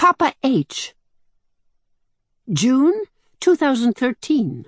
Papa H. June 2013.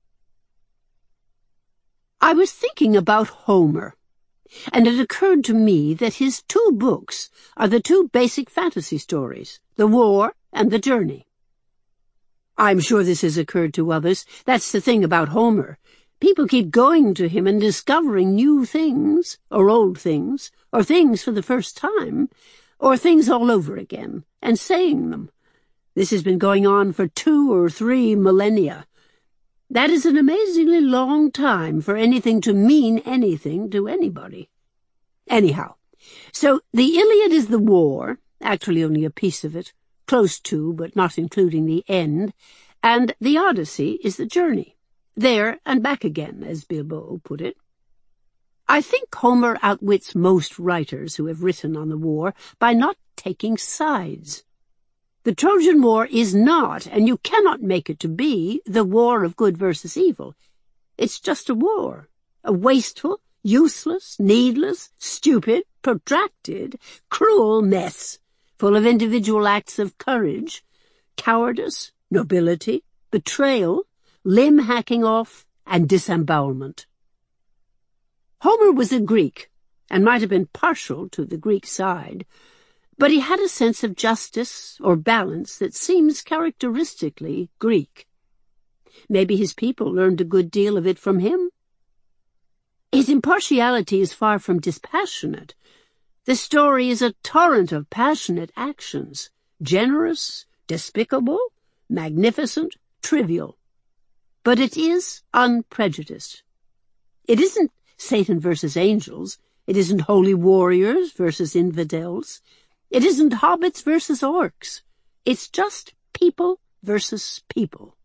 I was thinking about Homer, and it occurred to me that his two books are the two basic fantasy stories, The War and The Journey. I'm sure this has occurred to others. That's the thing about Homer. People keep going to him and discovering new things, or old things, or things for the first time, or things all over again, and saying them. This has been going on for 2 or 3 millennia. That is an amazingly long time for anything to mean anything to anybody. Anyhow, so the Iliad is the war, actually only a piece of it, close to but not including the end, and the Odyssey is the journey, there and back again, as Bilbo put it. I think Homer outwits most writers who have written on the war by not taking sides. The Trojan War is not, and you cannot make it to be, the war of good versus evil. It's just a war, a wasteful, useless, needless, stupid, protracted, cruel mess, full of individual acts of courage, cowardice, nobility, betrayal, limb hacking off, and disembowelment. Homer was a Greek, and might have been partial to the Greek side, but he had a sense of justice or balance that seems characteristically Greek. Maybe his people learned a good deal of it from him. His impartiality is far from dispassionate. The story is a torrent of passionate actions, generous, despicable, magnificent, trivial. But it is unprejudiced. It isn't Satan versus angels. It isn't holy warriors versus infidels. It isn't hobbits versus orcs. It's just people versus people.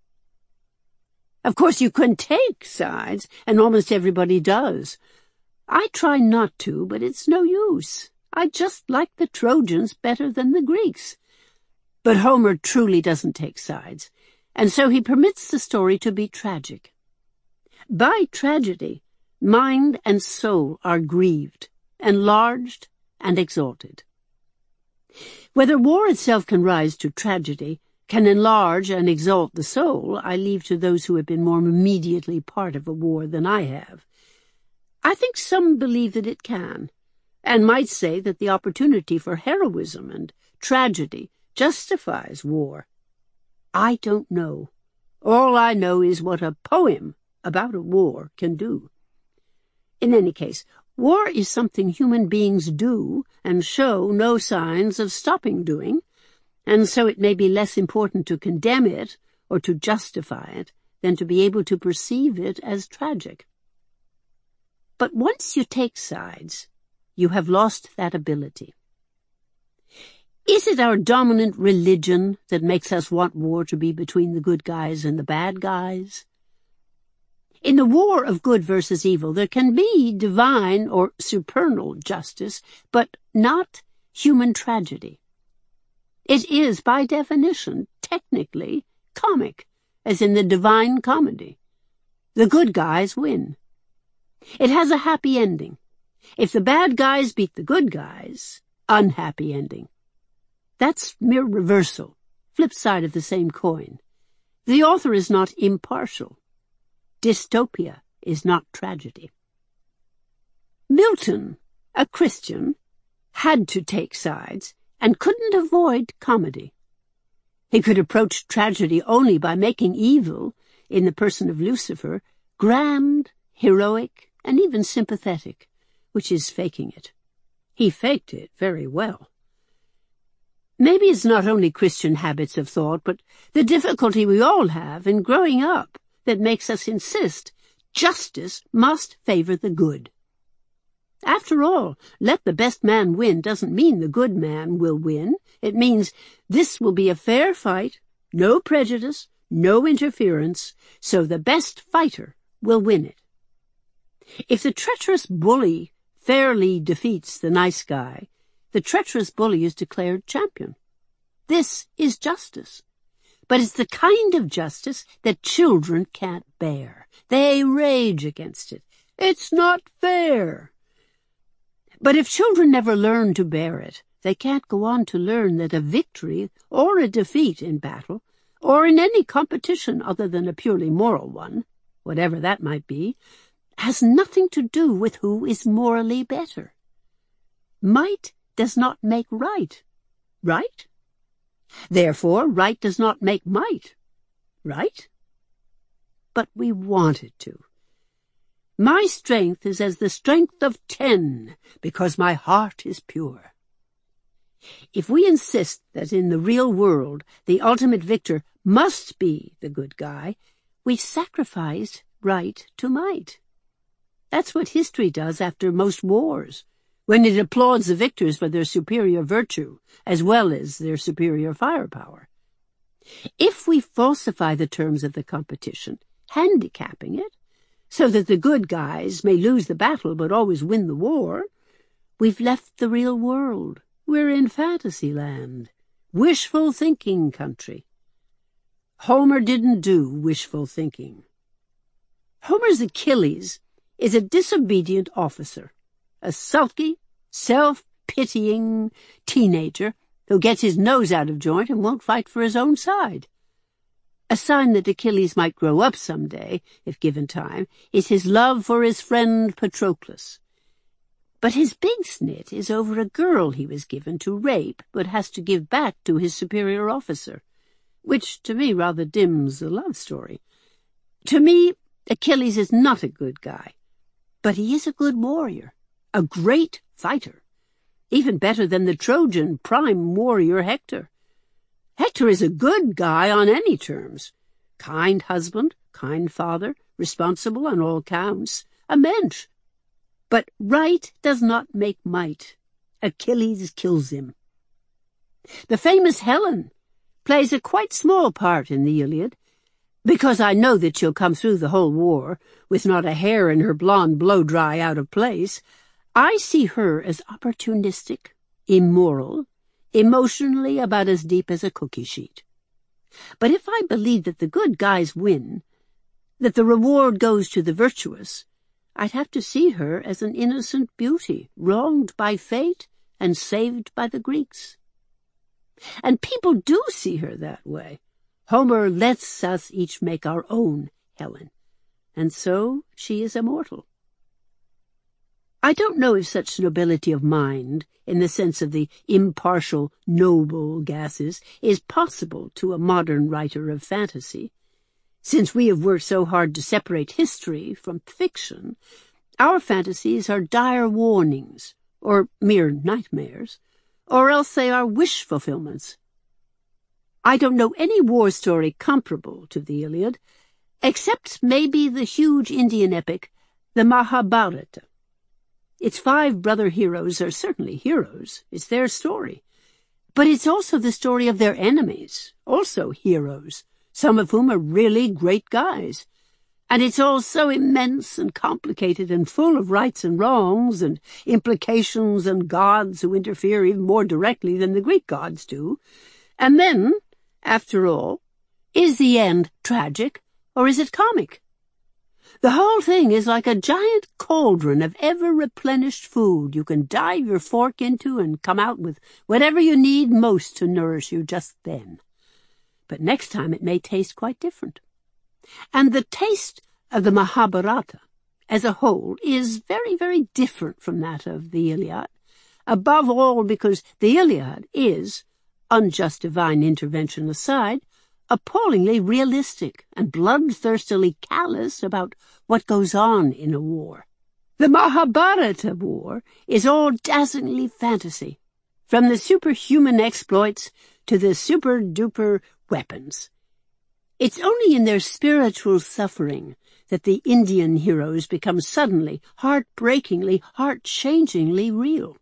Of course, you can take sides, and almost everybody does. I try not to, but it's no use. I just like the Trojans better than the Greeks. But Homer truly doesn't take sides, and so he permits the story to be tragic. By tragedy, mind and soul are grieved, enlarged, and exalted. Whether war itself can rise to tragedy, can enlarge and exalt the soul, I leave to those who have been more immediately part of a war than I have. I think some believe that it can, and might say that the opportunity for heroism and tragedy justifies war. I don't know. All I know is what a poem about a war can do. In any case, war is something human beings do and show no signs of stopping doing, and so it may be less important to condemn it or to justify it than to be able to perceive it as tragic. But once you take sides, you have lost that ability. Is it our dominant religion that makes us want war to be between the good guys and the bad guys? In the war of good versus evil, there can be divine or supernal justice, but not human tragedy. It is, by definition, technically comic, as in the Divine Comedy. The good guys win. It has a happy ending. If the bad guys beat the good guys, unhappy ending. That's mere reversal, flip side of the same coin. The author is not impartial. Dystopia is not tragedy. Milton, a Christian, had to take sides and couldn't avoid comedy. He could approach tragedy only by making evil, in the person of Lucifer, grand, heroic, and even sympathetic, which is faking it. He faked it very well. Maybe it's not only Christian habits of thought, but the difficulty we all have in growing up that makes us insist justice must favor the good. After all, let the best man win doesn't mean the good man will win. It means this will be a fair fight, no prejudice, no interference, so the best fighter will win it. If the treacherous bully fairly defeats the nice guy, the treacherous bully is declared champion. This is justice. But it's the kind of justice that children can't bear. They rage against it. It's not fair. But if children never learn to bear it, they can't go on to learn that a victory or a defeat in battle, or in any competition other than a purely moral one, whatever that might be, has nothing to do with who is morally better. Might does not make right, right? Therefore, right does not make might, right? But we want it to. My strength is as the strength of 10, because my heart is pure. If we insist that in the real world the ultimate victor must be the good guy, we've sacrificed right to might. That's what history does after most wars, when it applauds the victors for their superior virtue as well as their superior firepower. If we falsify the terms of the competition, handicapping it, so that the good guys may lose the battle but always win the war, we've left the real world. We're in fantasy land, wishful thinking country. Homer didn't do wishful thinking. Homer's Achilles is a disobedient officer, a sulky, self-pitying teenager who gets his nose out of joint and won't fight for his own side. A sign that Achilles might grow up someday, if given time, is his love for his friend Patroclus. But his big snit is over a girl he was given to rape but has to give back to his superior officer, which to me rather dims the love story. To me, Achilles is not a good guy, but he is a good warrior, a great fighter, even better than the Trojan prime warrior Hector. Hector is a good guy on any terms. Kind husband, kind father, responsible on all counts, a mensch. But right does not make might. Achilles kills him. The famous Helen plays a quite small part in the Iliad, because I know that she'll come through the whole war with not a hair in her blonde blow-dry out of place. I see her as opportunistic, immoral, emotionally about as deep as a cookie sheet. But if I believe that the good guys win, that the reward goes to the virtuous, I'd have to see her as an innocent beauty, wronged by fate and saved by the Greeks. And people do see her that way. Homer lets us each make our own Helen, and so she is immortal. I don't know if such nobility of mind, in the sense of the impartial, noble gases, is possible to a modern writer of fantasy. Since we have worked so hard to separate history from fiction, our fantasies are dire warnings, or mere nightmares, or else they are wish fulfillments. I don't know any war story comparable to the Iliad, except maybe the huge Indian epic, the Mahabharata. Its 5 brother heroes are certainly heroes. It's their story. But it's also the story of their enemies, also heroes, some of whom are really great guys. And it's all so immense and complicated and full of rights and wrongs and implications and gods who interfere even more directly than the Greek gods do. And then, after all, is the end tragic or is it comic? The whole thing is like a giant cauldron of ever-replenished food you can dive your fork into and come out with whatever you need most to nourish you just then. But next time it may taste quite different. And the taste of the Mahabharata as a whole is very, very different from that of the Iliad, above all because the Iliad is, unjust divine intervention aside, appallingly realistic and bloodthirstily callous about what goes on in a war. The Mahabharata war is all dazzlingly fantasy, from the superhuman exploits to the super-duper weapons. It's only in their spiritual suffering that the Indian heroes become suddenly, heartbreakingly, heart-changingly real.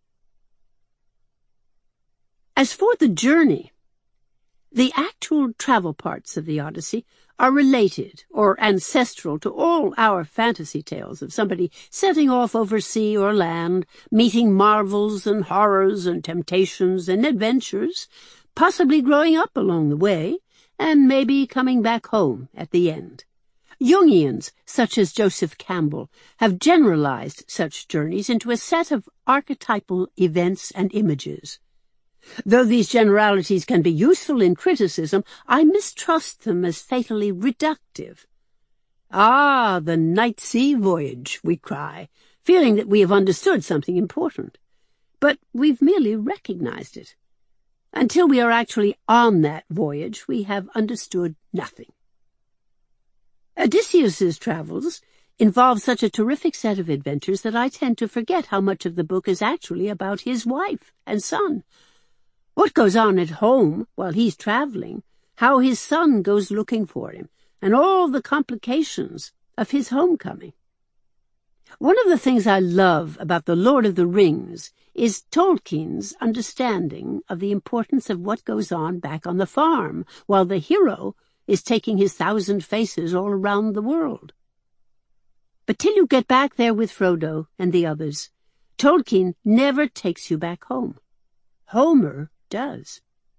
As for the journey, the actual travel parts of the Odyssey are related or ancestral to all our fantasy tales of somebody setting off over sea or land, meeting marvels and horrors and temptations and adventures, possibly growing up along the way, and maybe coming back home at the end. Jungians, such as Joseph Campbell, have generalized such journeys into a set of archetypal events and images. Though these generalities can be useful in criticism, I mistrust them as fatally reductive. "Ah, the night sea voyage," we cry, feeling that we have understood something important. But we've merely recognized it. Until we are actually on that voyage, we have understood nothing. Odysseus's travels involve such a terrific set of adventures that I tend to forget how much of the book is actually about his wife and son. What goes on at home while he's traveling, how his son goes looking for him, and all the complications of his homecoming. One of the things I love about The Lord of the Rings is Tolkien's understanding of the importance of what goes on back on the farm while the hero is taking his 1,000 faces all around the world. But till you get back there with Frodo and the others, Tolkien never takes you back home. Homer does.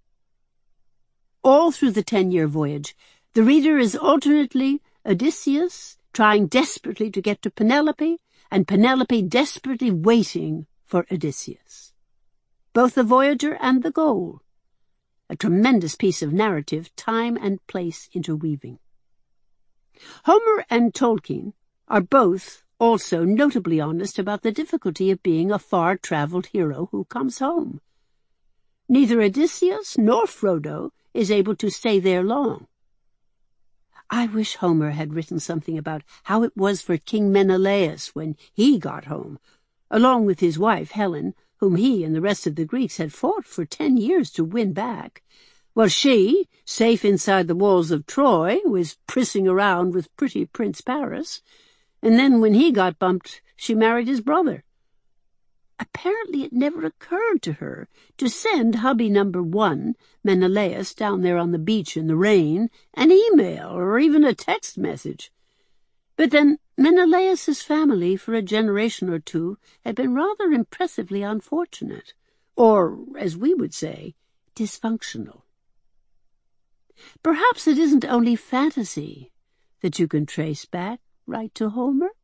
All through the 10-year voyage, the reader is alternately Odysseus trying desperately to get to Penelope, and Penelope desperately waiting for Odysseus. Both the voyager and the goal. A tremendous piece of narrative, time and place interweaving. Homer and Tolkien are both also notably honest about the difficulty of being a far-traveled hero who comes home. Neither Odysseus nor Frodo is able to stay there long. I wish Homer had written something about how it was for King Menelaus when he got home, along with his wife Helen, whom he and the rest of the Greeks had fought for 10 years to win back, while she, safe inside the walls of Troy, was prissing around with pretty Prince Paris, and then when he got bumped, she married his brother. Apparently it never occurred to her to send hubby number 1, Menelaus, down there on the beach in the rain, an email or even a text message. But then Menelaus's family for a generation or two had been rather impressively unfortunate, or, as we would say, dysfunctional. Perhaps it isn't only fantasy that you can trace back right to Homer.